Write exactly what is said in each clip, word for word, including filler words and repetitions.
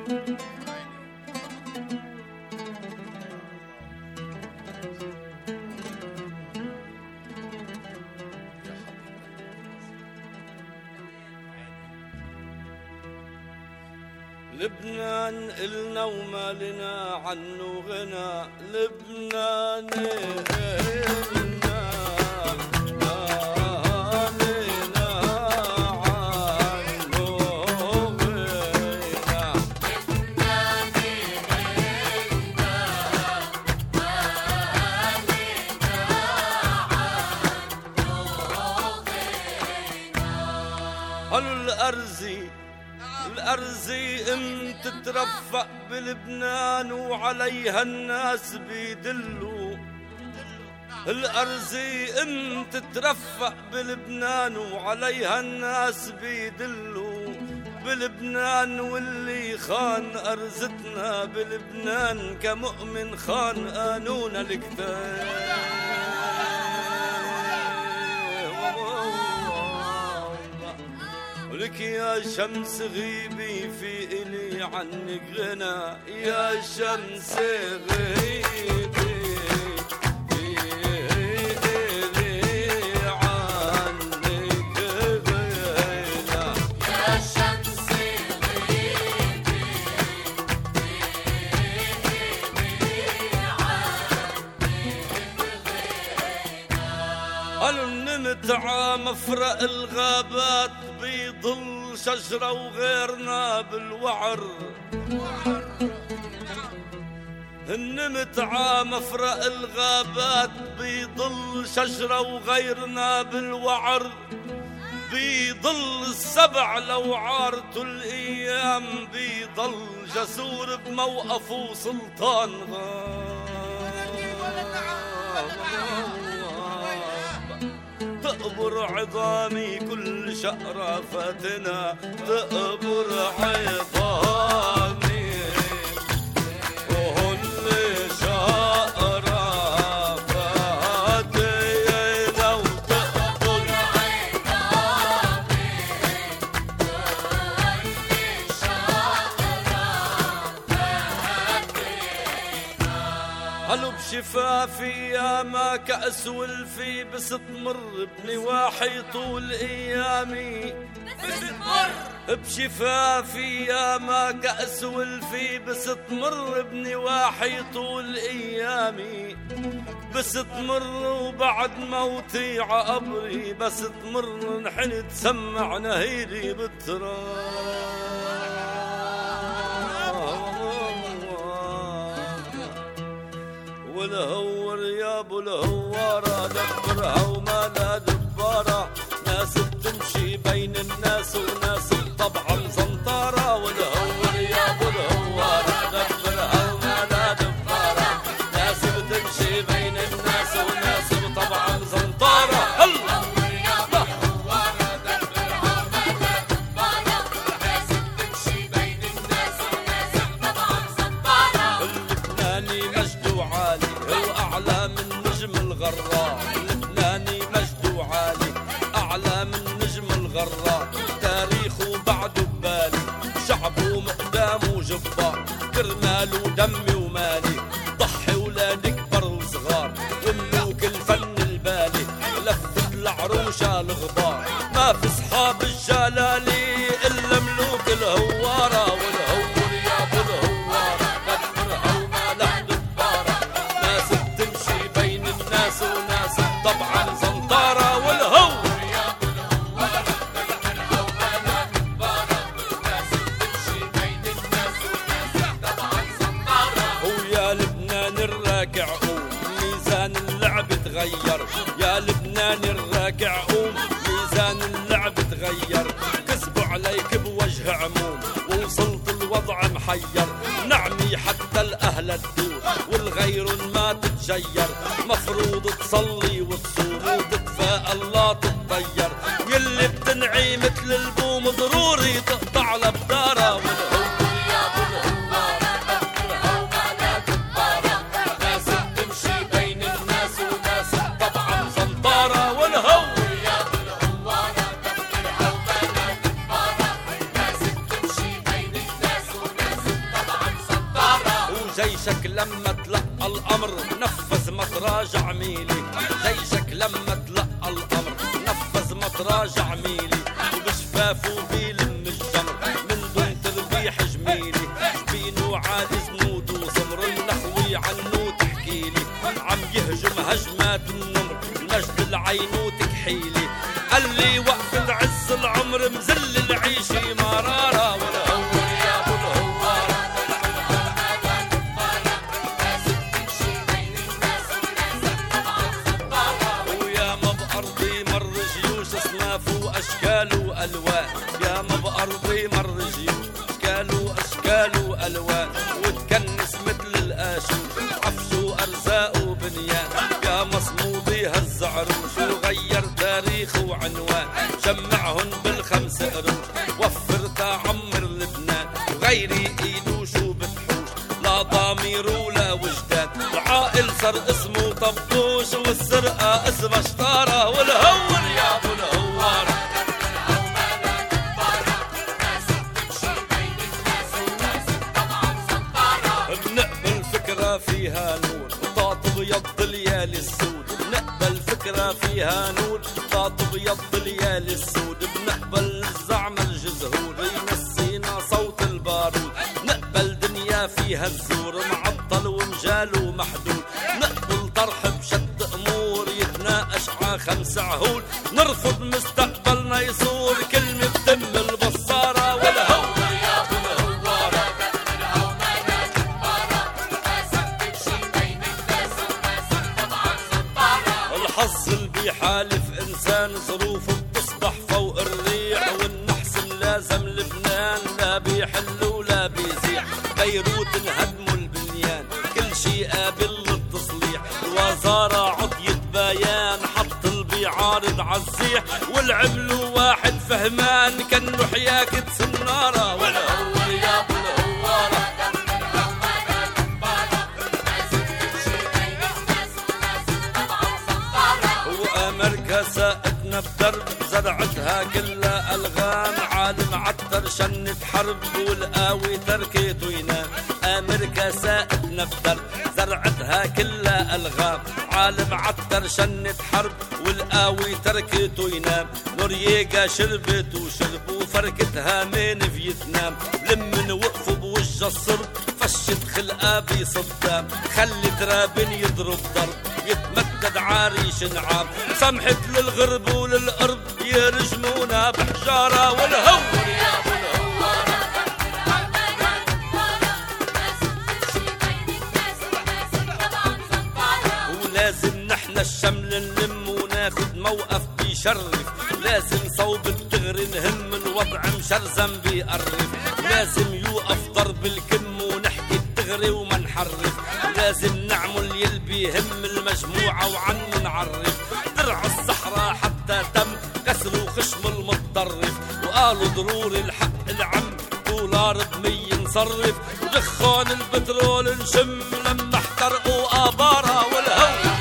لبنان إلنا وما لنا عنه غنى، لبنان إلنا ما لنا عنه غنى، لبنان إلنا ما لنا عنه غنى. قالوا الأرزي الأرزي ام تترفق بلبنان وعليها الناس بيدلوا، الأرزي ام تترفق بلبنان وعليها الناس بيدلوا، بلبنان واللي خان أرزتنا بلبنان كمؤمن خان قانون الكتاب. لك يا شمس غيبي في إلي عنك غنى، يا شمس غيبي في إلي عنك غنى، يا شمس غيبي في إلي عنك غنى. قالوا نمت ع مفرق الغابات بيضل شجرة وغيرنا بالوعر، النمت ع مفرق الغابات بيضل شجرة وغيرنا بالوعر، بيضل السبع لو عارته الأيام بيضل جسور بموقفه سلطان غاب. تقبر عظامي كل شقرافتنا، تقبر عظامي وهن شقرافتنا، وتقبر عظامي كل شقرافتنا. قالوا بشفافي يا ما كأس والفي بس تمر بنواحي طول ايامي، بس تمر بشفافي يا ما كأس والفي بس تمر بنواحي طول ايامي، بس تمر وبعد موتي عقبري بس تمر نحن تسمع نهيري بالتراب. والهور يا ابو الهوارة دبرها وما لا دبارة، ناس بتمشي بين الناس وناس طبعا زنطارة، والهور يا ابو الهوارة دبرها وما لا دبارة، ناس بتمشي بين الناس وناس طبعا زنطارة. هلا اللبناني مجد وعالي أعلى من نجم الغراء، تاريخه بعده ببالي شعبه مقدامه جبار، كرمال ودمي ومالي ضحي ولا نكبر وصغار، وملوك الفن البالي لفت العروشة الغبار، ما في صحاب الجلالي إلا ملوك الهوارة، والهور يا ابو الهوارة دبرها وما له دبارة، ناس بتمشي بين الناس وناس طبعا زنطارة، والهور يا ابو الهوارة دبرها وما له دبارة، ناس بتمشي بين الناس وناس طبعا زنطارة. ويا لبنان الراكع قوم ميزان اللعب تغير، يا لبنان الراكع قوم ميزان اللعب تغير، كسبوا عليك بوجه عموم ووصلت الوضع محير، نعمي حتى الأهل الدور والغير ما تتجير، مفروض تصلي وتصوم وتتفائل لا تتطير، يلي بتنعي مثل البوم ضروري تقطع لبدارة، والهور يا ابو الهوارة دبرها وما لا دبارة، ناس بتمشي بين الناس وناس طبعا زنطارة، والهور يا ابو الهوارة دبرها وما له دبارة، ناس بتمشي بين الناس وناس جيشك لما تلقى الأمر نفذ ما تراجع ميلي، جيشك لما تلقى الأمر نفذ ما تراجع ميلي، وبشفافه بيلم الجمر من دون تربيح جميلي، جبينه عالي زنود وسمر النخوي عنو تحكيلي، عم يهجم هجمات النمر المجد العينو تكحيلي، قال لي وقت العز العمر مزل العيشي مرارة والهور يا ابو الهوارة ويا ما بأرضي مر جيوش اصناف واشكال والوان، يا ما بأرضي مر جيوش اشكال واشكال والوان، وتكنس مثل القاشوش عفش وارزاق وبنيان، يا مصمودي هز عروش وغير تاريخ وعنوان، جمعهن بالخمس قروش وفر تعمر لبنان، وغيري ايدوش وبتحوش لا ضمير ولا وجدان، العائل صار اسمه طبوش والسرقة اسمها شطارة والهور يا ابو الهوارة بنقبل فكرة فيها نور طاط بيض ليالي السود، بنقبل فكرة فيها نور طاط بيض ليالي السود، بنقبل الزعم الجزهور ينسينا صوت البارود، نقبل دنيا فيها الزور معطل ومجال ومحدود، نقبل طرح بشد امور يتناقش ع خمس عهود، نرفض مستقبلنا يصور كلمة بتم البصارة والهور يا ابو الهوارة الحظ اللي بيحالف انسان ظروفه بتصبح فوق الريح، والنحس ملازم لبنان لا بيحل ولا بيزيح، بيروت انهدموا البنيان كل شي قابل للتصليح، الوزارة عطيت بيان حط البيعارض عالزيح، والعملوا واحد فهمان كانوا حياكة سنارة والهور يا ابو الهوارة وأمريكا ساقتنا بدرب زرعتها كلها ألغام، عالم عطر شنت حرب والقاوي تركته ينام، أمريكا ساقتنا بدرب زرعتها كلها ألغام، عالم عطر شنت حرب والقاوي تركته ينام، نورييغا شربت وشرب وفركتها من فيتنام، لمن وقفوا بوجه الصرب فشت خلقها بصدام، خلي ترابن يضرب ضرب يتمدد عريش نعام، سمحت للغرب وللقرب يرجمونا بحجارة والهور يا ابو الهوارة ولازم نحن الشمل نلم وناخد موقف بيشرف، لازم صوب الدغري نهم الوضع مشرزم بيقرف، لازم يوقف ضرب الكم ونحكي الدغري وما نحرف، لازم نعمل يلبي هم المجموعة وعنه نعرف، درع الصحراء حتى تم كسر وخشم المتطرف، وقالوا ضروري الحق العم دولار بمية نصرف، ودخان البترول نشم لما احترقوا آبارة والهور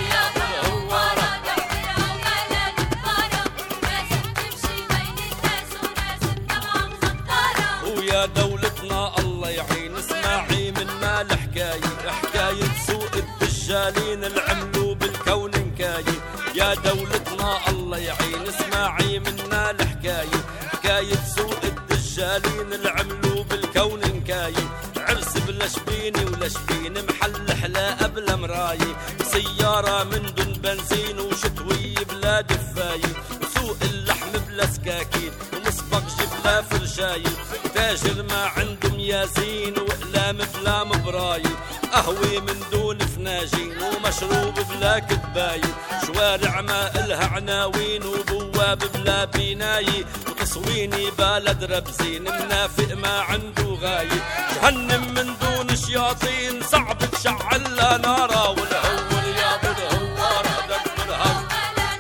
ويا دولتنا الله يعين اسمعي منا الحكاية، حكاية سوق الدجالين العملوا بالكون نكاية، يا دولتنا الله يعين اسمعي منا الحكاية، حكاية سوق الدجالين العملوا بالكون نكاية، عرس بلا شبيني ولا شبين محل حلا قبل مراية، سيارة من دون بنزين وشتوي بلا دفاية، وسوق اللحم بلا سكاكين ومسبق جبلا فرشاية، تاجر ما عنده ميازين وإقلام بلا مبراية، قهوة من دون فناجين ومشروب بلا كباية، شوارع ما إلها عناوين وبواب بلا بناية، وتصويني بلد ربزين منافق ما عنده غاية، جهنم من دون شياطين صعب تشعل لها نارا والهور يا ابو الهوارة دبرها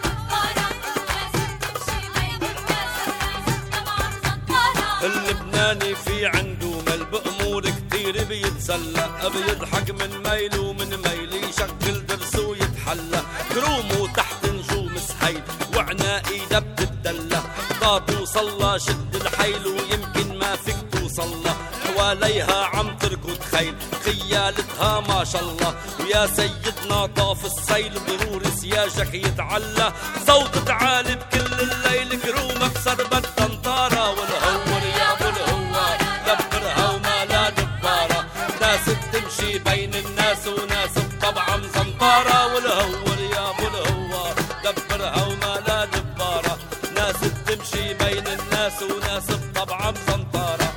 اللبناني في عنده مل بأمور كتير بيتسلى، بيضحك من ميل ومن ميل يشغل درسه ويتحلى، كرومه تحت نجوم سهيل وعنائي دب الدلة، ضا توصل شد الحيل ويمكن ما فيك توصل حواليها عم تركض خيل السيل خيالتها ما شاء الله، ويا سيدنا طاف السيل ضرور سياجك يتعلى، صوت عالي بكل الليل كرومك سربت طنطارة، والهور يا ابو الهوار دبرها وما لا دبارة، ناس بتمشي بين الناس وناس بطبعها مزنطارة، والهور يا ابو الهوار دبرها وما لا دبارة، ناس بتمشي بين الناس وناس بطبعها مزنطارة.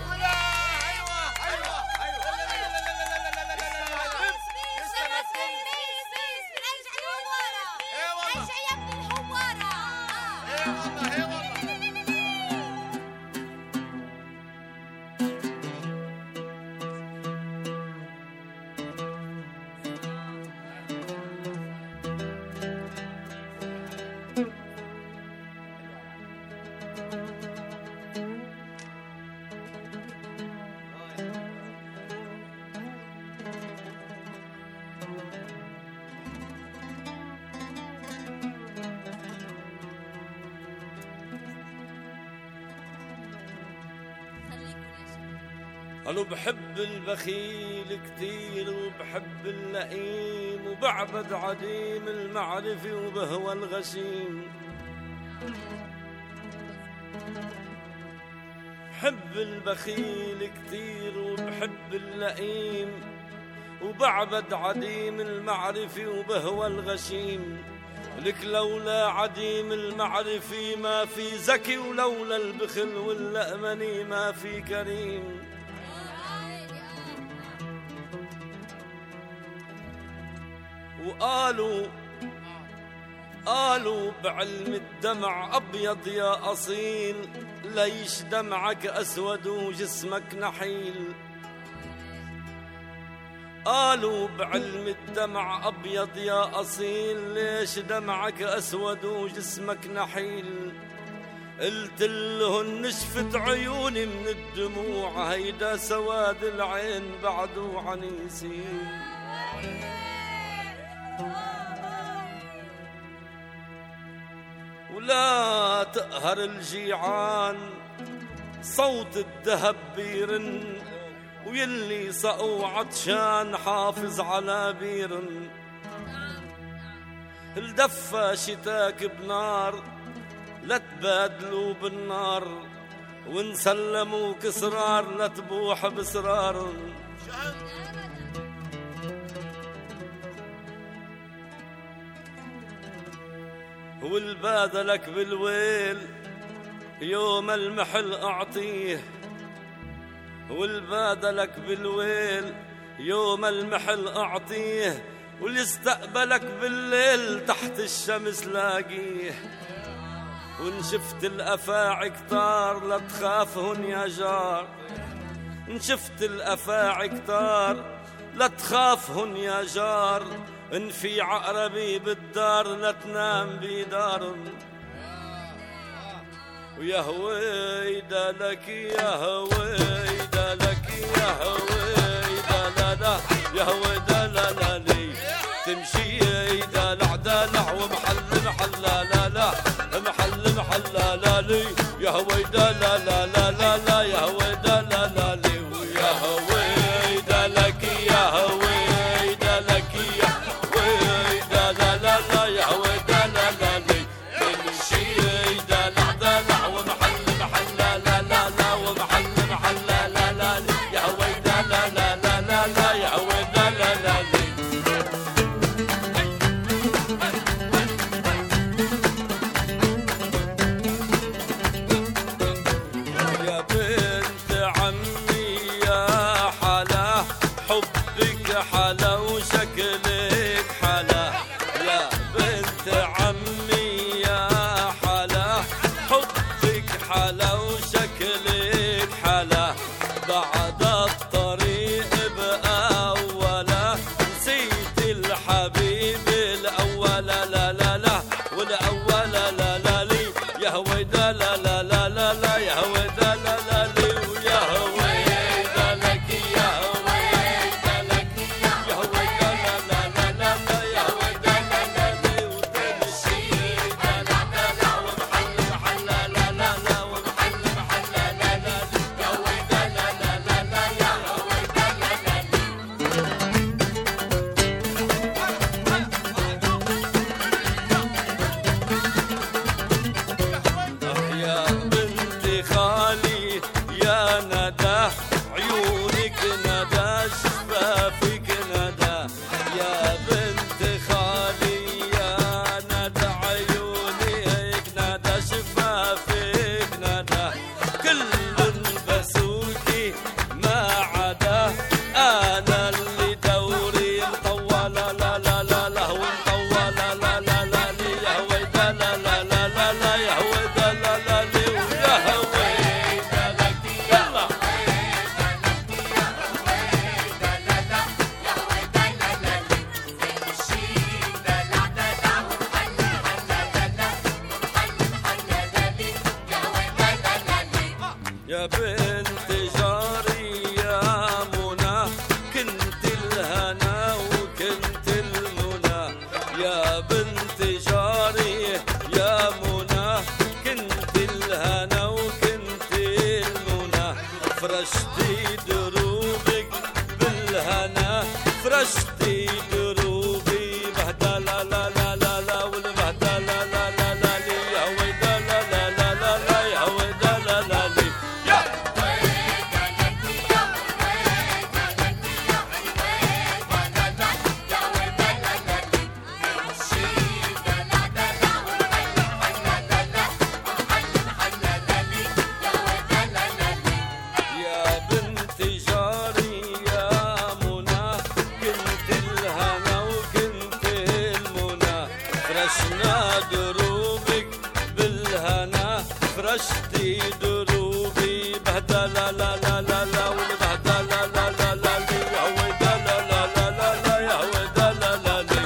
قالوا بحب البخيل كتير وبحب اللئيم وبعبد عديم المعرفة وبهوى الغشيم، بحب البخيل كتير وبحب اللئيم وبعبد عديم المعرفة وبهوى الغشيم، لك لولا عديم المعرفة ما في زكي، ولولا البخل واللأمني ما في كريم. وقالوا قالوا بعلم الدمع أبيض يا أصيل، ليش دمعك أسود وجسمك نحيل، قالوا بعلم الدمع أبيض يا أصيل، ليش دمعك أسود وجسمك نحيل، قلت لهن نشفت عيوني من الدموع، هيدا سواد العين بعده عنيسين. ولا تقهر الجيعان صوت الذهب بيرن، ويلي سقوا عطشان حافظ على بيرن، الدفة شتاك بنار لا تبادلوا بالنار، ونسلموا كسرار لا تبوح بسرار. والبادلك بالويل يوم المحل أعطيه، والبادلك بالويل يوم المحل أعطيه، واللي استقبلك بالليل تحت الشمس لاقيه. وإن شفت الأفاعي كتار لا تخافهن يا جار، إن شفت الأفاعي كتار لا تخافهن يا جار، إن في عقربي بالدار لا تنام بدار. ويا هويدا لك يا هويدا لك يا هويدا لا لا يا هويدا لا لا لي، تمشي دلع دلع ومحل محل لا لا لا محل محل لا لا لي، يا هويدا لا لا لا لا لا يا هويدا لا لا لي. ويا هويدا لك يا هويدا لك يا هويدا لا لا لا يا هويدا لا لا لي، تمشي دلع دلع ومحل محل لا لا لا لا ومحل محل لا لا لا لي، يا هويدا لا لا لا لا لا يا هويدا لا لا لي. حلا وشكلك حلا يا بنت عمي يا حلا، حبك حلا وشكلك حلا، بعد الطريق بأولا نسيت الحبيب الأول لا لا لا والأول لا لا لي، يا هويدا لا لا لا لا لا يا هويدا لا لا لي. ويا هويدا لك يا ندى عيونك ندى شفافك ندى يا بنت خالي يا ندى عيونك ندى شفافك ندى كل بسوكي ما عدا انا اللي دوري مطول لا لا لا لا هو مطول لا لا لا لا يا هويدا لا لا لا لا لا يا هويدا لا لا لا ويا هويدا لك يلا يا بنت جاري يا منى كنت الهنا وكنت المنى يا بنت جاري يا منى كنت الهنا وكنت المنى فرشتي دروبك بالهنا فرشتي دروبي بهدا لا لا لا لا لا والبهدا لا لا لا لا لي يا ويدا لا لا لا لا لا يا ويدا لا لا لي يا بنت جاري يا منى كنت الهنا وكنت المنى فرشنا دروبك بالهنا فرشتي دروبي بهدا لا لا لا لا لا والبهدا لا لا لا لا لي يا ويدا لا لا لا لا لا يا ويدا لا لا لي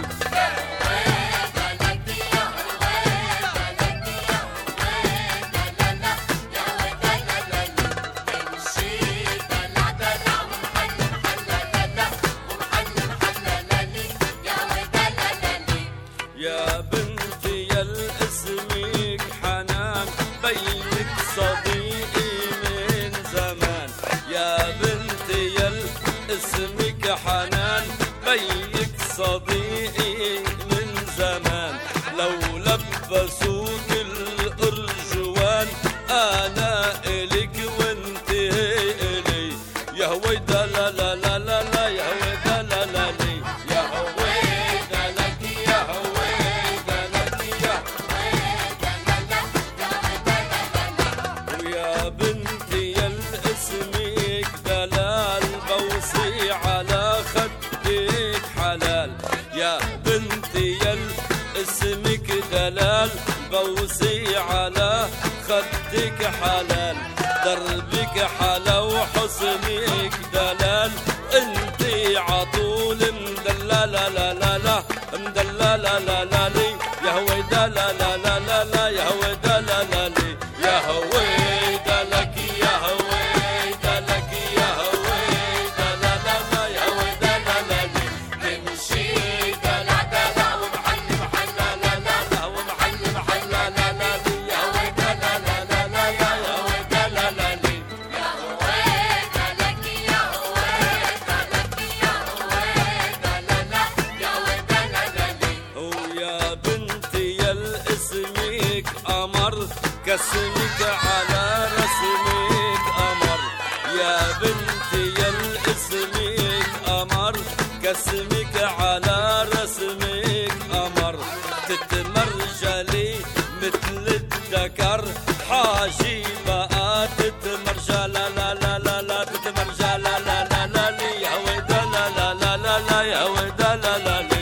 يا بنتي يا اسمك حنان بيك صديقي من زمان يا بنتي يا اسمك حنان بيك صديقي من زمان لو لبسوك الارجوان انا الك وانت الي يا هويدا لا لا لا لا لا يا هويدا لا لا لي يا هويدا لك يا هويدا لك يا ويا بنتي يا اسمك دلال بوصي على خدك حلال يا بنتي يا اسمك دلال بوصي على خدك حلال دربك حلا وحسنك دلال انتي عطول مدللة لا لا لا لا مدللة لا لا لا لي يا هويدا لا لا لا لا لا يا هويدا لا لا لي يا هويدا لك يا هويدا لك يا هويدا لا لا لا يا هويدا لا لا لي تمشي دلع دلع ومحل محل لا لا لا لا ومحل محل لا لا لا لي يا هويدا لا لا لا لا يا هويدا لا لا لي ويا بنتي يا اسمك قمر كسمك على رسمك قمر يا بنتي يا اسمك قمر كسمك على رسمك قمر تتمرجلي مثل الذكر حاجي بقى تتمرجى لا لا لا لا لا تتمرجى لا لا لا لا لي يا هويدا لا لا لا لا لا يا هويدا لا لا لي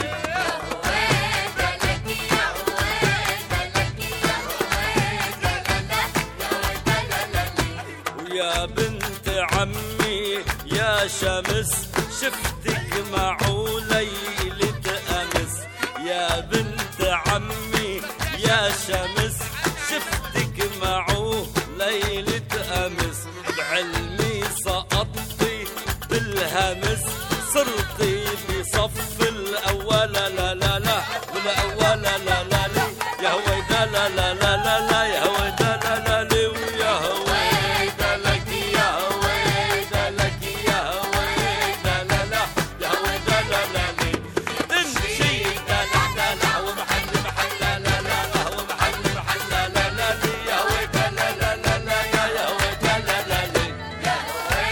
ويا بنت عمي يا شمس شفتك معه ليلة أمس يا بنت عمي يا شمس شفتك معه ليلة أمس بعلمي سقطتي بالهمس صرتي بصف الأول لا لا لا والأول لا لا لا يا هويدا لا لا لا لا لا يا هويدا لا لا لي ويا هويدا لك يا هويدا لك يا هويدا لا لا يا هويدا لا لا لي تمشي دلع دلع ومحل محل لا لا لا ومحل محل لا لا لا لي يا هويدا لا لا لا لا يا هويدا لا لا لي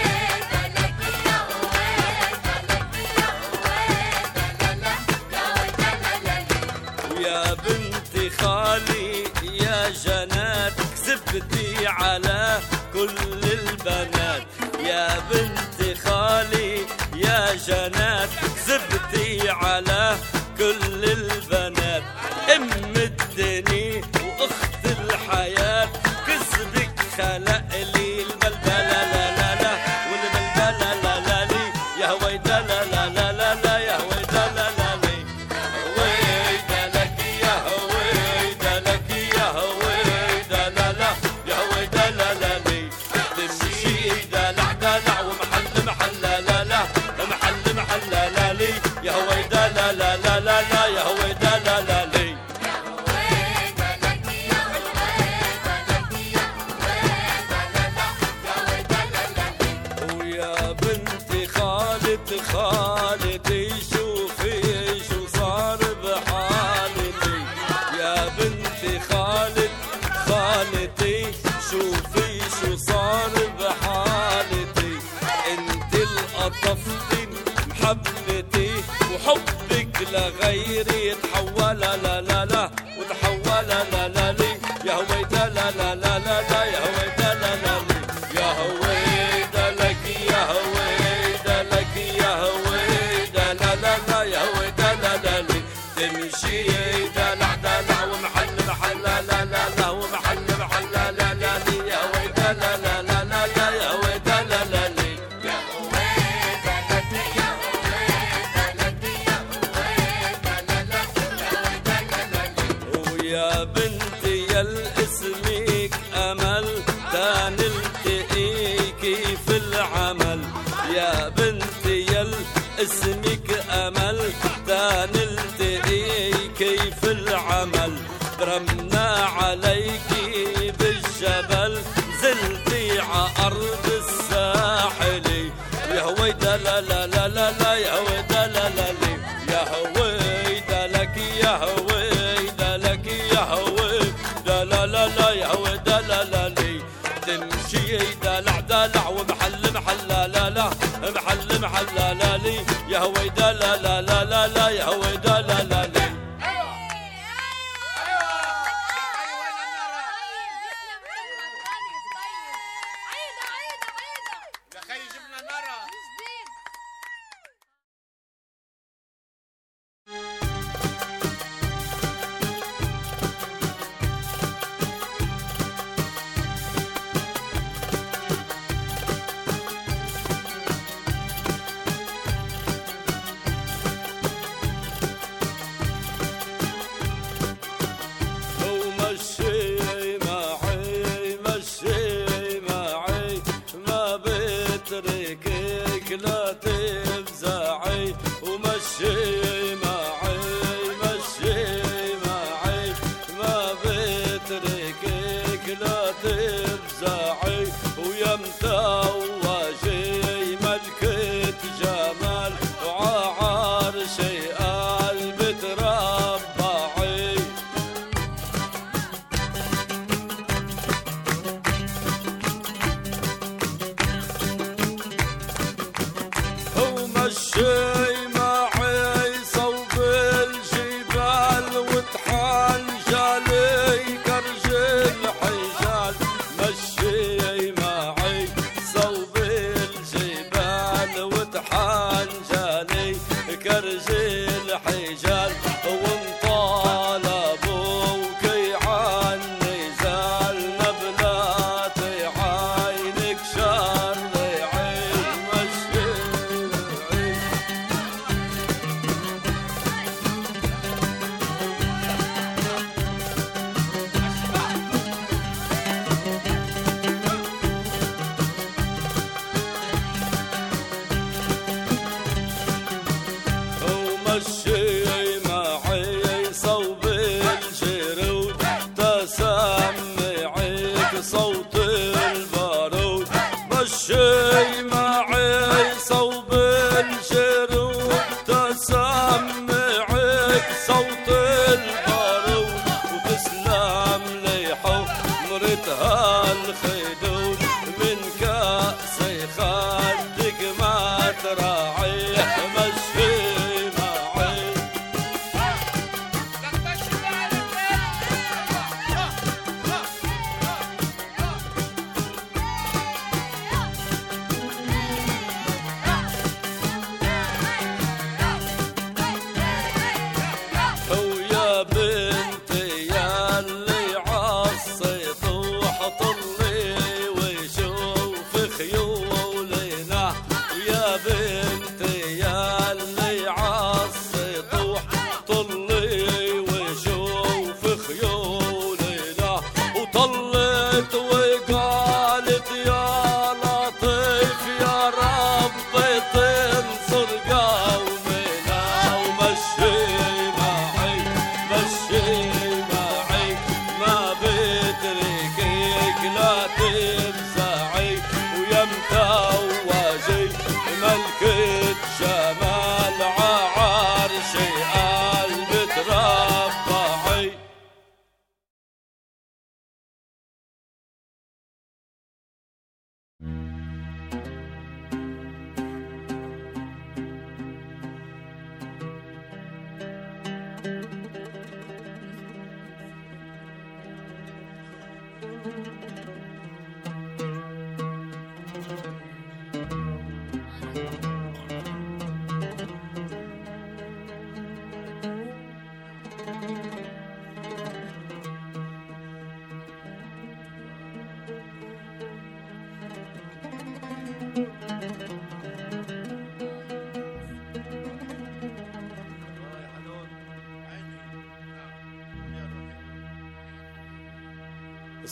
يا بنت خالي يا جنات زبتي على كل البنات، ام الدنيا واخت الحياة، كسبك خلق لي البلبلة لا لا لا والبلبلة لا لا لي يا هويدا لا لا لا لا لا يا هويدا لا لا لي هويدا لك يا هويدا لك يا هويدا لا لا يا هويدا لا لا لي تمشي دلع دلع ومحل محل لا لا لا محل محل لا لا لي يا هويدا لا لا لا لا لا يا هويدا لا لا لي خالتي شوفي شو صار بحالتي يا بنتي خالد خالتي شوفي شو صار بحالتي انت القطفتي محبتي وحبك لغيري تحول لا لا لا وتحول لا لا لي يا هويدا لا لا لا لا لا يا هويدا لا لا لي يا هويدا لك يا هويدا لك يا هويدا لا لا لا يا هويدا لا لا لي تمشي دلع دلع ومحل محل لا لا لا لا ومحل محل لا لا لا لي يا هويدا لا لا لا لا لا يا هويدا لا لا لي يا هويدا لك يا هويدا لك يا هويدا لا لا يا هويدا لا لا لي ويا بنتي يا اسمك امل تا نلتقيكي في العمل يا بنتي يا اسمك امل تا نلتقيكي في العمل رمنا عليكي بالجبل زلتي ع ارض الساحل يا هويدا لا لا لا لا لا يا هويدا لا لا لي يا هويدا لك يا هويدا لك يا هويدا لا لا لا يا هويدا لا لا لي تمشي دلع دلع ومحل محل لا لا لا محل محل لا لا لي يا هويدا لا لا لا لا لا يا هويدا لا لا لي يا خي جبنا نرى ومشي معي مشي معي ما بتركك لا تفزعي ومشي معي مشي معي ما بتركك لا تفزعي ويا متوجي ملكة جمال وععرشي قلب تربعي ومشي معي صوب الجبال وطحن جالي كرج الحجال مشي معي صوب الجبال وطحن جالي كرج الحجال ومطالبوك عني زالنا بنات عينك شرعي مشي ومشي معي صوب الجرود تسمعك صوت البارود مشي معي صوب الجرود تسمعك صوت البارود وتسلم لي حمرتها الخدود من كأس خدك ما تراعي مشي معي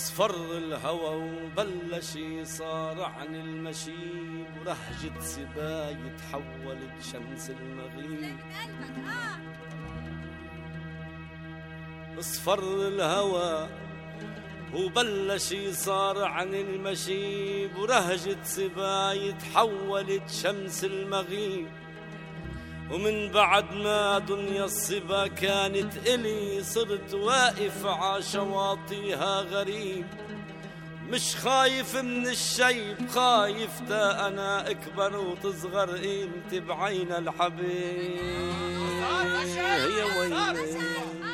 اصفر الهوى وبلش يصار عن المشيب، ورهجة سباي تحولت شمس المغيب. اصفر الهوى وبلش يصار عن المشيب، ورهجة سباي تحولت شمس المغيب. ومن بعد ما دنيا الصبا كانت إلي، صرت واقف ع شواطيها غريب. مش خايف من الشيب، خايف تا أنا أكبر وتصغر قيمتي بعين الحبيب. يا ويلي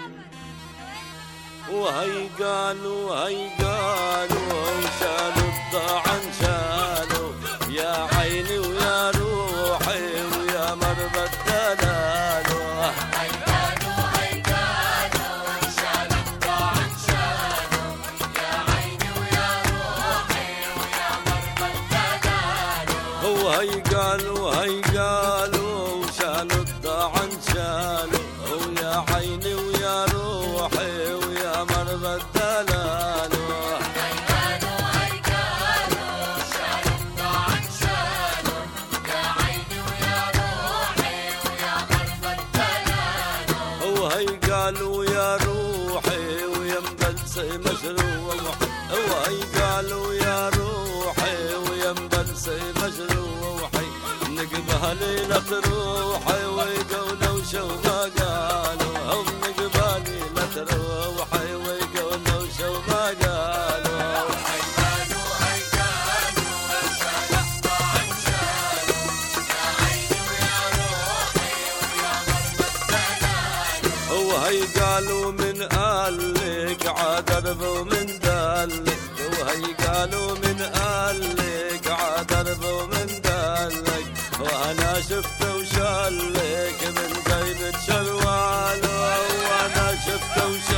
وهي قالوا هي قالوا شالوا الضاعن شالوا، يا عيني ويا روحي ويا مربى الدلال. هي قالوا هي قالوا شالوا الضاعن شالوا، يا عيني ويا روحي ويا مربى الدلال. هو هي قالوا هي قالوا شالوا الضاعن شالوا، ويا عيني ويا روحي ويا مربى الدلال. هي قالوا هي قالوا شالوا الضاعن شالوا، يا عيني ويا روحي ويا مربى الدلال. هو هي قالوا يا روحي ويا مبلسي مجروح، هو هي قالوا يا روحي ويا مبلسي مجروحي، نقبها ليلة روحي ويقولوا شو ما قالوا. هم نقبها ليلة روحي ويقولوا شو ما قالوا. هي قالوا هي قالوا شالوا الضاعن شالوا، يا عيني ويا روحي ويا مربى الدلال. هو هي قالوا من قالك عدرب ومن دلك، وهي قالوا من قالك عدرب ومن دلك، وانا شفت وشالك من جيبة شرواله، وانا شفت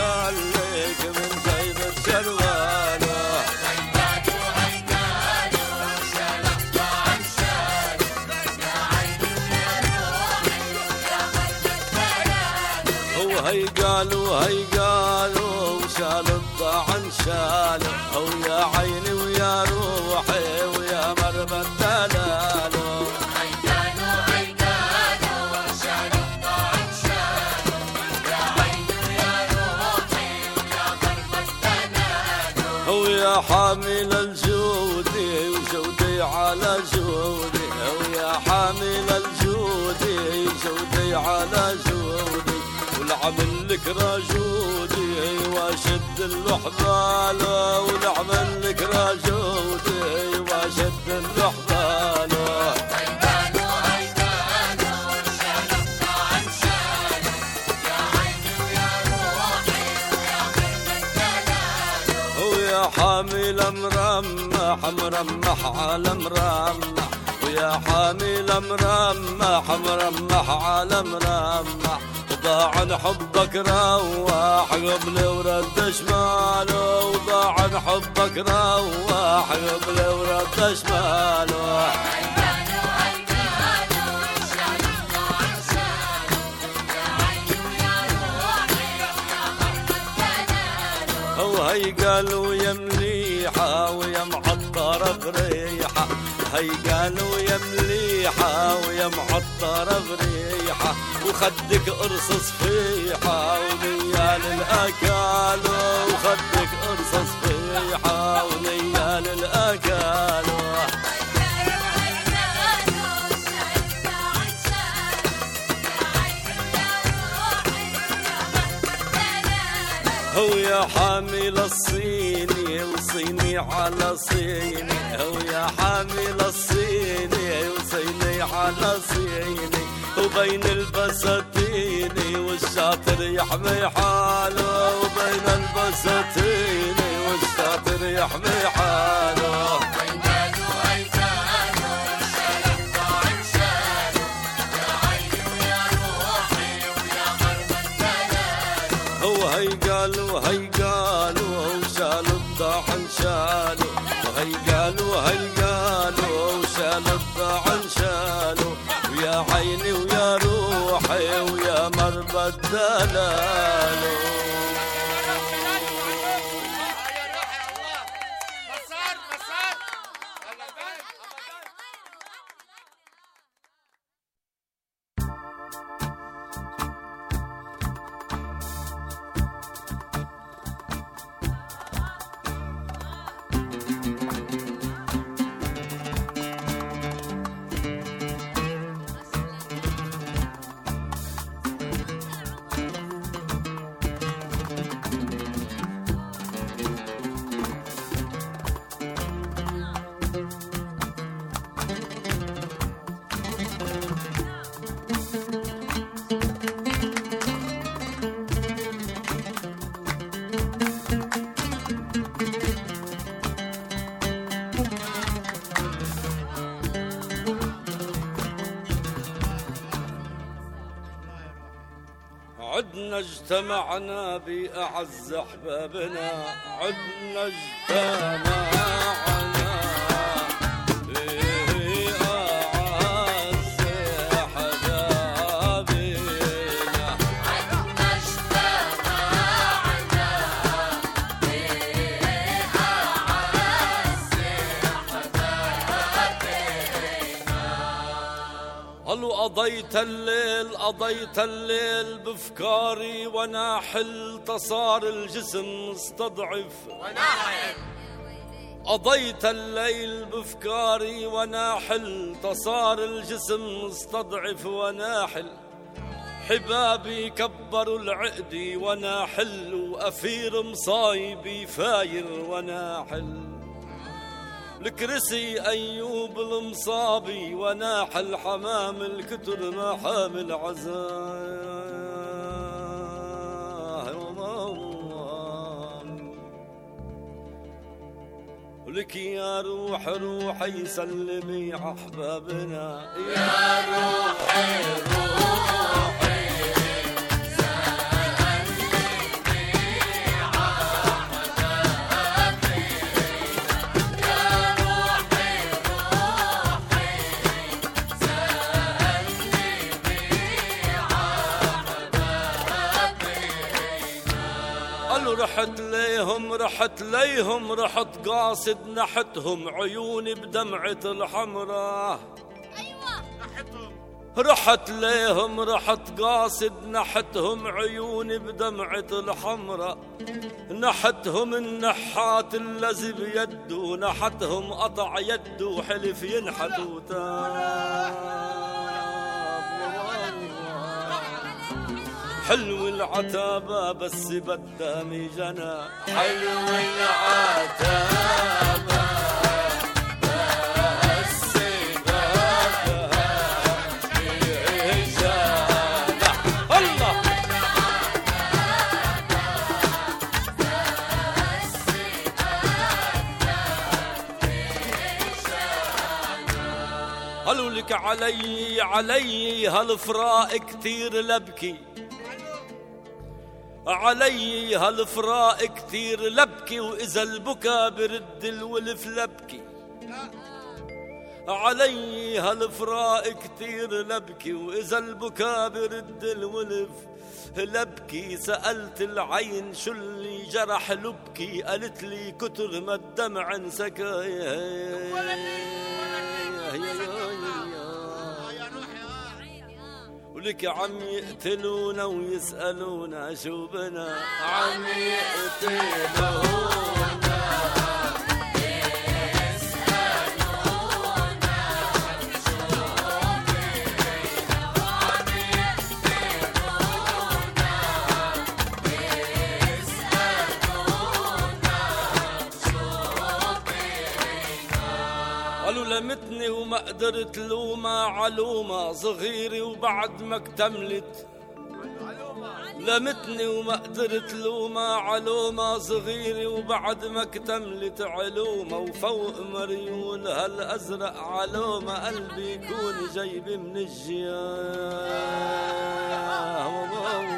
وشالك من جيبة شرواله. هي قالوا هي قالوا شالوا الضاعن شالوا، يا عيني ويا روحي ويا مربى الدلال. هو هي قالوا هي قالوا شالوا الضاعن شالوا، او يا عيني ويا روحي ويا مربى الدلال. هي قالوا هي قالوا شالوا الضاعن شالوا، يا عيني ويا روحي ويا مربى الدلال. هو يا حامل الجودي وجودي على جودي، هو يا حامل الجودي جودي على جودي، والعمل لك راجودي واشد اللحبال، والعمل لك راجودي واشد اللحبال. هي قالوا هي قالوا شالوا الضاعن شالوا، يا عيني ويا روحي ويا مربى الدلال. هو يا حامل مرمح مرمح على مرمح، ويا حامل مرمح مرمح على مرمح، وضاعن حبك رواح قبل ورد شماله، وضاعن حبك رواح قبل ورد شماله. هي قالوا هي قالوا شالوا الضاعن شالوا، يا عيني ويا روحي ويا مربى الدلال. هو هي قالوا يا مليحة ويا معطرة بريحة، هي قالوا يا مليحة ويا معطرة بريحة، وخدك قرص صفيحة ونيال الأكال، وخدك قرص صفيحة ونيال الأكال. هو يا حامل الصيني وصيني على صيني، هو يا حامل الصيني وصيني على صيني، وبين البساتين والشاطر يحمي حاله، وبين البساتين والشاطر يحمي حاله. هي قالوا هي قالوا شالوا الضاعن شالوا، يا عيني ويا روحي ويا مربى الدلال. هو هي قالوا هي قالوا شالوا الضاعن شالوا، وهي قالوا هي قالوا شالوا الضاعن شالوا، ويا عيني ويا روحي ويا مربى الدلال. عدنا اجتمعنا بأعز أحبابنا، عدنا اجتمعنا قالوا قضيت الليل قضيت الليل بفكاري وناحل تصار الجسم مستضعف وناحل قضيت الليل بفكاري وناحل تصار الجسم مستضعف وناحل حبابي كبروا العقدي وناحل وأفير مصايبي فاير وناحل الكرسي أيوب المصابي وناحل حمام الكتر ما حامل عزاه ولك يا روح روحي سلمي أحبابنا يا روحي روحي رحت ليهم رحت ليهم رحت قاصد نحتهم عيوني بدمعة الحمراء أيوة رحت ليهم رحت قاصد نحتهم عيوني بدمعة الحمراء نحتهم النحات الذي بيده نحتهم قطع يده وحلف ينحت وتاب حلو العتابة بس بدامي جنى حلو العتابة بس بدامي جنى الله قالوا لك علي علي هالفراق كتير لبكي علي هالفراق كتير لبكي وإذا البكا برد الولف لبكي علي هالفراق كتير لبكي وإذا البكا برد الولف لبكي سألت العين شو اللي جرح لبكي قالت لي كتر ما الدمع انسكى ولك عم يقتلونا ويسألونا شو بنا عم يقتلونا لمتني وما قدرت لوما علومة صغيري وبعد ما اكتملت لمتني وما قدرت لوما علومة صغيري وبعد ما اكتملت علومة وفوق مريول هالأزرق علومة قلبي يكون جايب من الجياه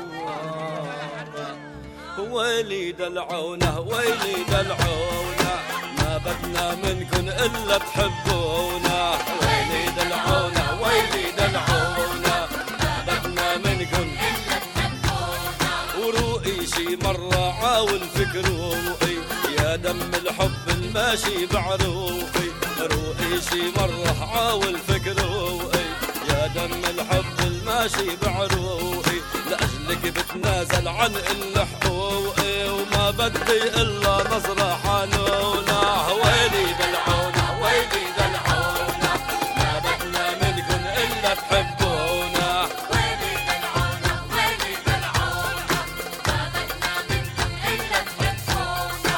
ويلي دلعونا ويلي دلعونا ما بدنا منكن إلا تحبونا ويلي دلعونا ويلي دلعونا ما بدنا منكن إلا تحبونا وروقي شي مرة عاول فكر روقي يا دم الحب الماشي بعروقي روقي شي مرة عاول فكر روقي يا دم الحب الماشي بعروقي لأجلك بتنازل عن الحقوقي وما بدي إلا نظرة حنونة ويلي دلعونا ويلي دلعونا ما بدنا منكن إلا تحبونا ويلي دلعونا ويلي دلعونا ما بدنا منكن إلا تحبونا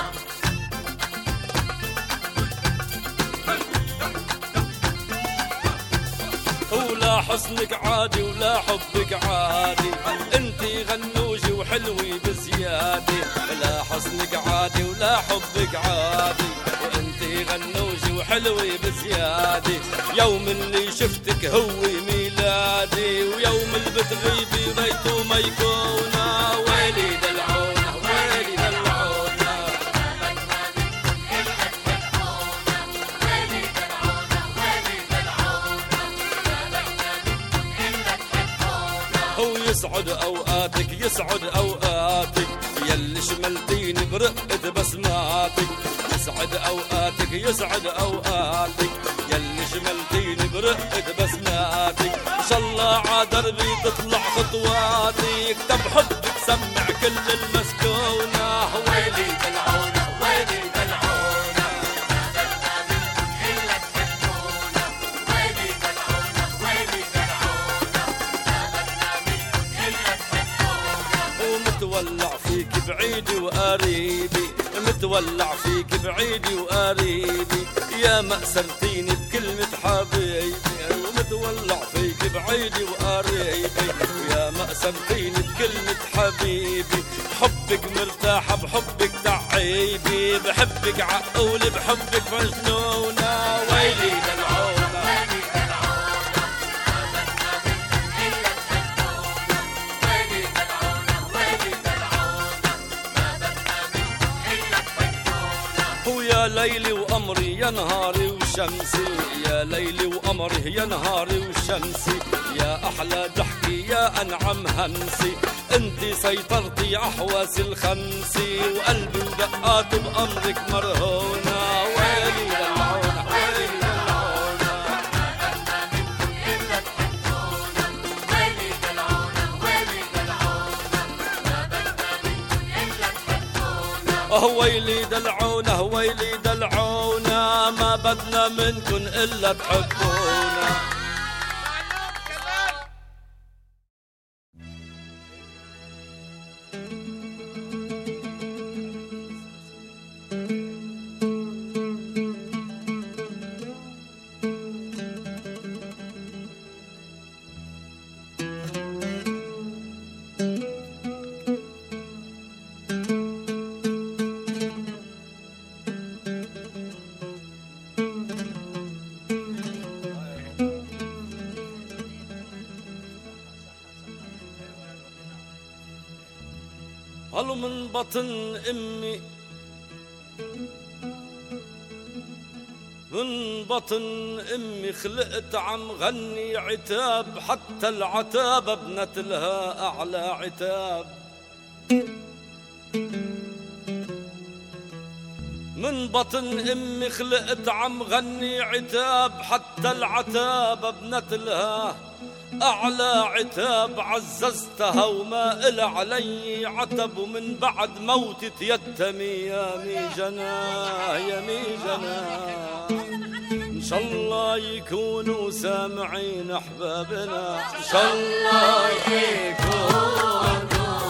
ولا حسنك عادي ولا حبك عادي انتي غنوجي وحلوي بزيادة ولا حسنك عادي ولا حبك عادي وانتي غنوجي وحلوي بزيادة يوم اللي شفتك هو ميلادي ويوم اللي بتغيبي بيته ما يكون يسعد اوقاتك يسعد اوقاتك يلي شملتيني برقة بسماتك يسعد اوقاتك يسعد اوقاتك يلي شملتيني برقة بسماتك ان شاء الله عدربي تطلع خطواتك طب حبك سمع كل المسكونة ويلي دلعونة ويلي دلعونة ما بدنا منكن إلا تحبونا ويلي دلعونا ويلي دلعونا ما بدنا منكن إلا تحبونا ومتولع فيك بعيدي وقريبي متولع فيك بعيدي وقريبي يا مأسرتيني بكلمة حبيبي ومتولع فيك بعيدي وقريبي يا مأسرتيني بكلمة حبيبي حبك مرتاحة بحبك تعيبي بحبك عقولي بحبك مجنونة ويلي دلعونة ويلي دلعونا ما بدنا منكن إلا تحبونا ويلي دلعونا ويلي دلعونا ما بدنا منكن إلا تحبونا ويا ليلي وقمري يا نهاري وشمسي يا ليلي وقمري يا نهاري وشمسي يا أحلى ضحكي يا أنعم همسي انتي سيطرتي أحواس الخمسي وقلبي ودقاته بأمرك مرهونة ويلي دلعونة ويلي دلعونة إلا تحبونا ويلي دلعونا ويلي دلعونا ما بدنا منكن إلا تحبونا اه ويلي دلعونة ويلي دلعونة ما بدنا منكن إلا تحبونا هلو من بطن امي من بطن امي خلقت عم غني عتاب حتى العتاب ابنت لها اعلى عتاب من بطن امي خلقت عم غني عتاب حتى العتاب ابنت لها أعلى عتاب عززتها وما إلى علي عتب ومن بعد موتي تيتمي يا مي جناه يا مي جناه إن شاء الله يكونوا سامعين أحبابنا إن شاء الله يكونوا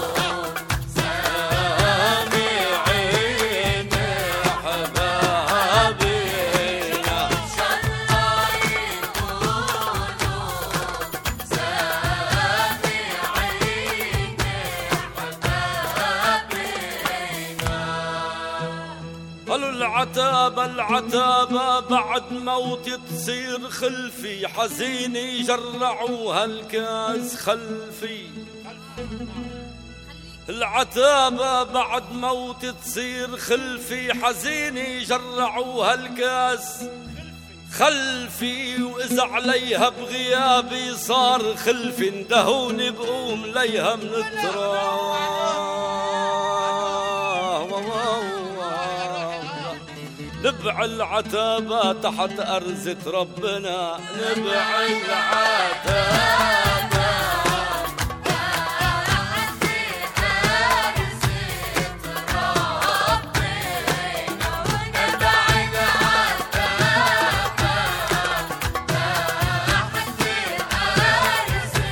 العتاب العتاب بعد موتي تصير خلفي حزيني جرعوها الكاس خلفي العتاب بعد موتي تصير خلفي حزيني جرعوها الكاس خلفي وإذا عليها بغيابي صار خلفي اندهوني بقوم ليها من التراب نبع العتابة تحت أرزة ربنا نبع العتابة تحت أرزة ربنا نبع العتابة تحت أرزة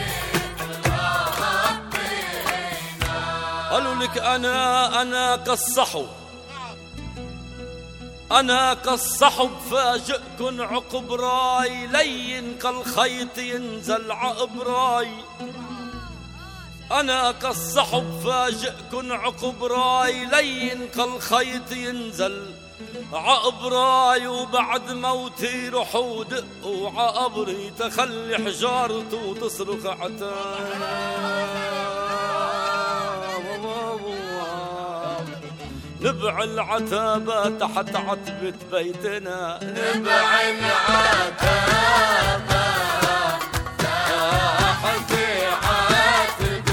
ربنا قالوا لك أنا أنا كالصحو أنا كالصحب فاجئكن عقب راي لين كالخيط ينزل عقب راي أنا كالصحب فاجئكن عقب راي لين كالخيط ينزل عقب راي وبعد موتي روحوا دقوا عقبري تخلي حجارته تصرخ عتاب نبع العتابة تحت عتبة بيتنا نبع العتابة تحت عتبة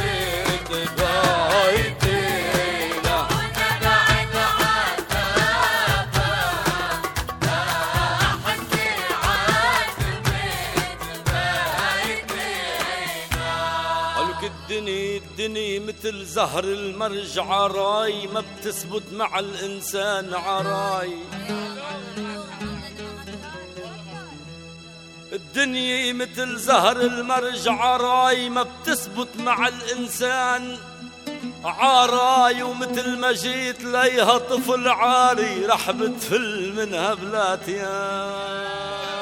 الدني الدني مثل زهر المرج عراي، ما بتثبت مع الإنسان عراي. الدنيا مثل زهر المرج عراي، ما بتثبت مع الإنسان عراي. ومثل ما جيت ليها طفل عاري، رح بتفل منها بلات يابا.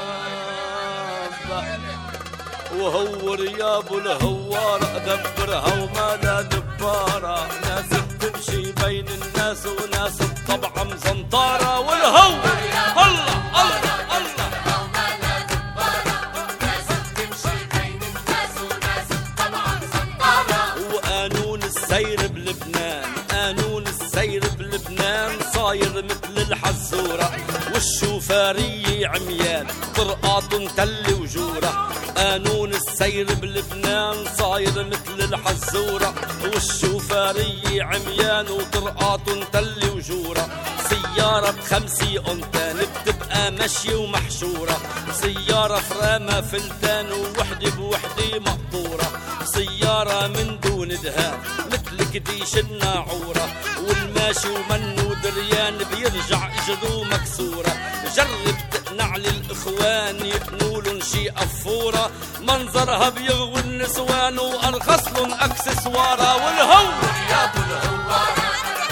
وهو رياب الهوارة دبرها وما لا دبارة، ناس بتمشي بين الناس وناس الطبع مزنطارة. والهو الله الله الله وقانون السير بلبنان، قانون السير بلبنان صاير مثل الحزورة، والشوفارية عميان طرقات تل وجورة. قانون السير بلبنان صاير مثل الحزورة، والشوفارية عميان وطرقات تل وجورة. سيارة بخمسي أنتان بتبقى ماشية ومحشورة، سيارة فرامة فلتان ووحدة بوحدة مقطورة. سيارة من دون دهان مثل كديش الناعورة، والماشي ومنو دريان بيرجع اجره مكسورة. جرب تقنع للإخوان يقنولن شي أفورة، منظرها بيغوي النسوان وأرخصلن أكسسوارة. والهو يا ابو الهوارة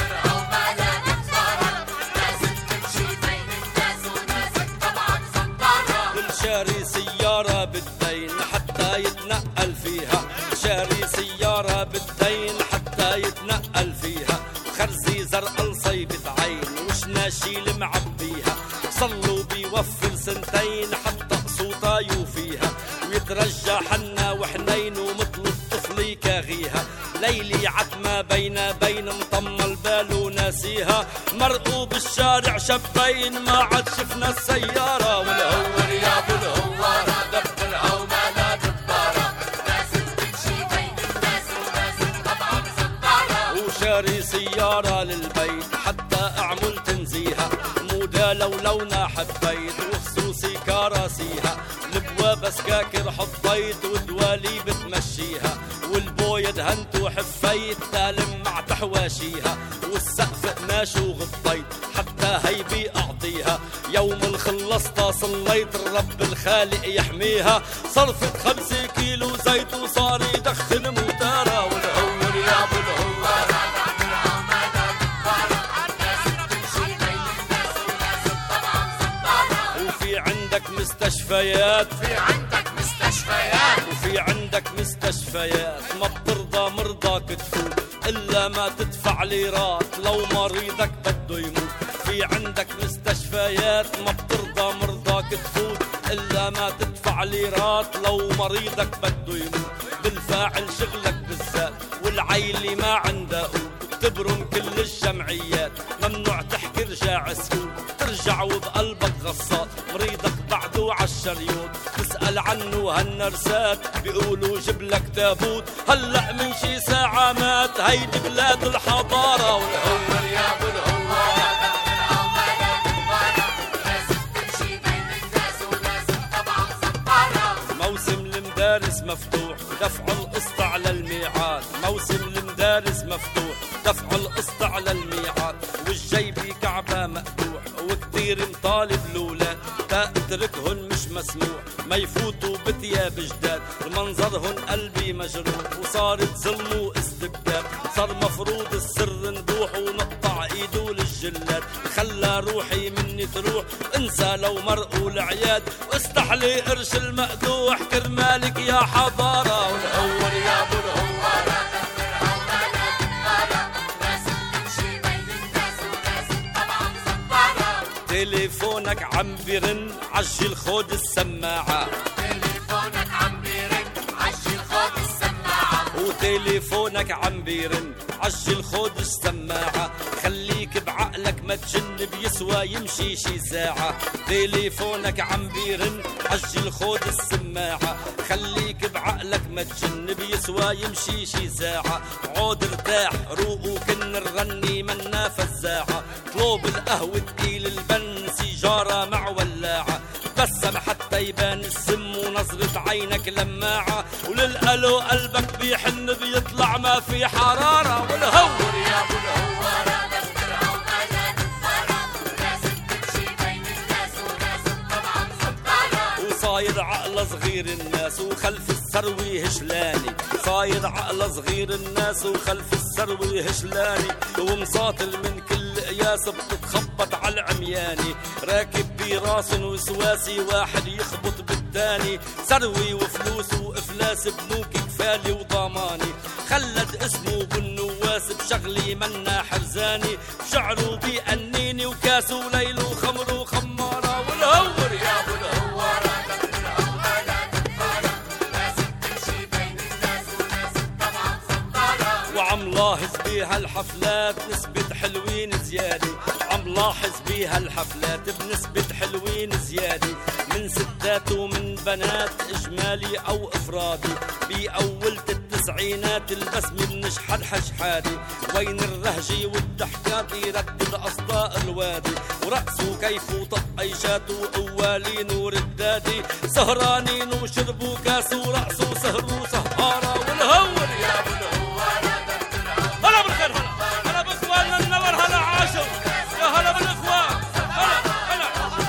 شاري سيارة بالدين حتى يتنقل فيها، شاري سيارة بالدين حتى يتنقل فيها. خرزي زرق لصيبة عين وشناشيل معبيها، صلوا بيوفر سنتين حتى قصوطا يوفيها. ويترجى حنا وحنين ومثل الطفل يكاغيها، ليلي عتمة بين بين مطم البال وناسيها. مرقوا بالشارع شبين ما عاد شفنا السيارة. والهور يا ابو الهوارة دبرها وما لا دبارة، ناس بتمشي بين الناس وناس طبعا مزنطارة. وشاري سيارة للبيت حتى اعمل تنزيها، مودا لو لونا حبيت وخصوصي كراسيها. البوابة سكاكر حطيت ودوالي بتمشيها، والبوية دهنت وحفيت تالم مع تحواشيها. والسقف قماش وغطيت حتى هيبي أعطيها، يوم الخلصتا صليت الرب الخالق يحميها. صرفت خمسة كيلو زيت وصار يدخن موتارة. والهور يا ابو الهوارة وفي عندك مستشفيات، في عندك مستشفيات وفي عندك مستشفيات ما بترضى مرضاك تفوت إلا ما تدفع ليرات لو مريضك بده يموت. في عندك مستشفيات ما بترضى مرضاك تفوت إلا ما تدفع ليرات لو مريضك بده يموت. بالفاعل شغلك بالذات والعيلة ما عندها قوت، تبرم كل الجمعيات ممنوع تحكي رجاع سكوت. ترجع وبقلبك غصات مريضك بعده عالشريوت، تسأل عنه هالنرسات بيقولوا جبلك تابوت. هلأ من شي ساعة مات هيدي بلاد الحضارة. والهور يا ابو الهوارة موسم المدارس مفتوح دفع القسط على الميعاد، موسم المدارس مفتوح دفع القسط على الميعاد. والجيبي كعبة مقطوع وكتير مطالب الأولاد، تا اتركهن مش مسموح ما يفوتوا بتياب جداد. المنظرهن قلبي مجروح وصارت ظلم واستبداد، صار مفروض السر نبوح ونقطع ايده للجلاد. خلى روحي مني تروح انسى لو مرقوا العياد، واستحلي قرش المقدوح كرمالك يا حضارة. والهور يا ابو الهوارة تليفونك عم بيرن عجل خود السماعة، تليفونك عم بيرن عجل خود السماعة، وتليفونك عم بيرن عجل خود السماعة. خليك بعقلك ما تجن بيسوى يمشي شي ساعة. تليفونك عم بيرن عجل خود السماعة، خليك بعقلك ما تجن بيسوى يمشي شي ساعة. عود ارتاح روق وكن نغني منا فزاعة، طلوب القهوة تقيل البن سيجارة مع ولاعة. بسم حتى حتى يبان السم ونظرة عينك لماعة، وللقلو قلبك بيحن بيطلع ما في حرارة. والهور يا ابو الهوارة دبرها وملا دبارة، ناس بتمشي بين الناس وناس طبعا صدارة. وصايد عقل صغير الناس وخلف الثروي هشلاني، صايد عقل صغير الناس وخلف الثروي هشلاني، ومساطل من كل قياس بتتخبط على العمياني، راكب براس وسواسي واحد يخبط بالتاني، ثروي وفلوس وافلاس بنوك كفالي وضماني، خلد اسمه بالنواس بشغلي منا حرزاني، شعره بيأنيني وكاسه ليل وخمر وخمارة. والهور يا ابو الهوارة دبرها وملا دبارة، ناس بتمشي بين الناس وناس طبعا صدارة. وعم لاحظ بيها الحفلات نسبة حلوين زيادة، عم لاحظ بيها الحفلات بنسبة حلوين زيادة، من ستات ومن بنات إجمالي أو إفرادي، بأولة التسعينات البسمة بنشحد حشحادي، وين الرهجي والضحكات يردد أصداء الوادي، ورقصوا كيف وطقيشات وقوالين وردادي، سهرانين وشربوا كاس ورقصوا سهروا سهارة. والهور يا ابو الهوارة هلا بالخير، هلا هلا باخواننا النور، هلا عاشوا يا هلا بالاخوان، هلا هلا.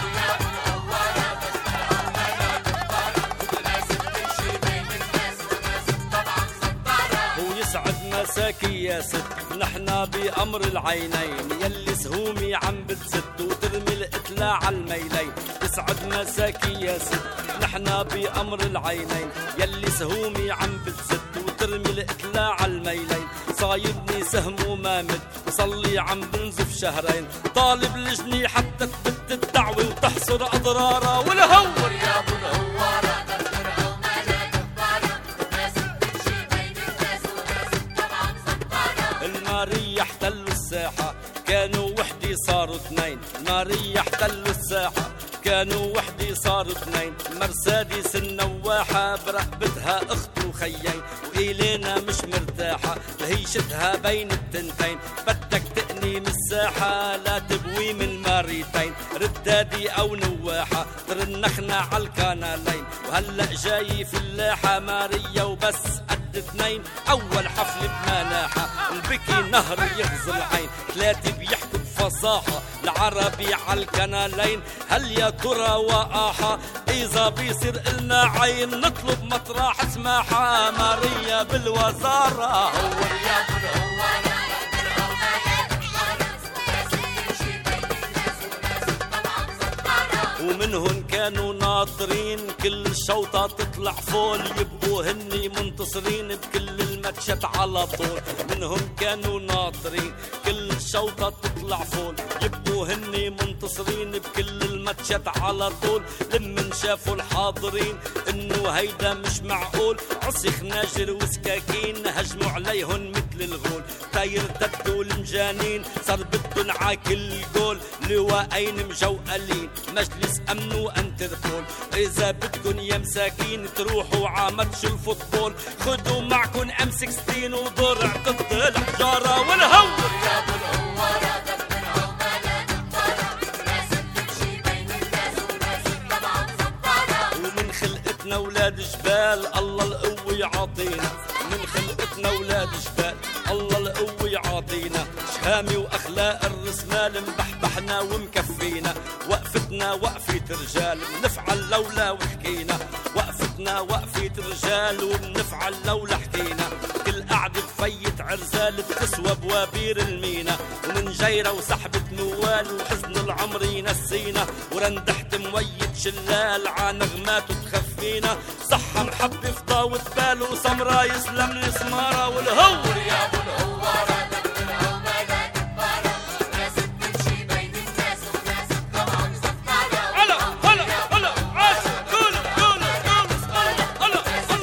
ويسعد مساكي يا ست نحنا بأمر العينين، يلي سهومي عم بتسد وترمي القتلة على الميلين، يسعد مساكي يا ست نحنا بأمر العينين، يلي سهومي عم بتسد وترمي القتلة على الميلين، صايدني سهم وما مد وصلي عم بنزف شهرين، طالب لجني حتى تبت الدعوة وتحصر أضرارها. والهور يا ابو الهوارة دبرها وملا دبارة، ناس بتمشي بين الناس وناس طبعا صدارة. المارية احتلوا الساحة كانوا وحدي صاروا اثنين، المارية احتلوا الساحة كانوا وحدي صاروا اثنين، مرسادس النواحة برقبتها اخت وخيين، وإلينا مش مرتاحة لهيشتها بين التنتين، بدك تقني من الساحة لا تبوي من الماريتين، ردادي أو نواحة ترنخنا عالكانالين، وهلأ جاي في اللاحة مارية وبس قد اثنين، أول حفل بمناحة البكي نهر يغزي العين، ثلاثة بيحكوا بفصاحة العربي عالكنالين، هل يا ترى وقاحة إذا بيصير إلنا عين نطلب مطرح سماحة، ماريا بالوزارة. هور يا ابو الهوارة دبرها وملا دبارة، ناس بتمشي بين الناس وناس طبعا صدارة. ومنهن كانوا ناطرين كل شوطة تطلع فول، يبقوا هني منتصرين بكل الماتشات على طول، منهم كانوا ناطرين كل شوطة تطلع فول، يبقوا هني منتصرين بكل الماتشات على طول، لمن شافوا الحاضرين انه هيدا مش معقول، عصي خناجر وسكاكين هجموا عليهن مثل الغول، تيرتدوا المجانين صار بدن عاكل جول، لواءين مجوقلين مجلس امن وانتربول، اذا بدكن يا مساكين تروحوا عامتش الفوتبول، خدوا معكن ام ستاشر ودرع ضد الحجارة. والهور يا ابو الهوارة دبرها وملا دبارة، ناس بتمشي بين الناس وناس طبعا صدارة. ومن خلقتنا ولاد جبال الله القوة يعطينا، من خلقتنا ولاد جبال الله القوة يعطينا، شهامي واخلاق الرسمال مبحبحنا ومكفينا، وقفتنا وقفة رجال بنفعل لولا وحكينا، وقفتنا وقفة رجال وبنفعل لولا حكينا، كل قعدة بفيت عرزال بتسوى بوابير المينا، ومن جيرة وسحبة نوال وحزن العمر ينسينا، ورندحت مويد شلال ع نغمات تخفينا، صحة محبة فضاوة بال وسمرة يسلم السمارة. والهور يا ابو الهوارة دبرها وملا دبارة، ناس بتمشي بين الناس وناس طبعا صدارة. هلا هلا هلا عاش قولوا قولوا قولوا هلا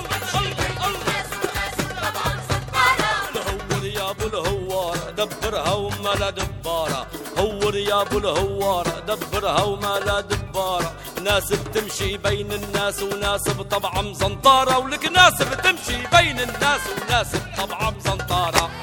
هلا هلا يا ابو الهوارة دبرها وملا دبارة، هور يا ابو الهوارة دبرها وملا دبارة، ناس بتمشي بين الناس وناس بطبعها مزنطارة، ولك ناس بتمشي بين الناس وناس بطبعها مزنطارة.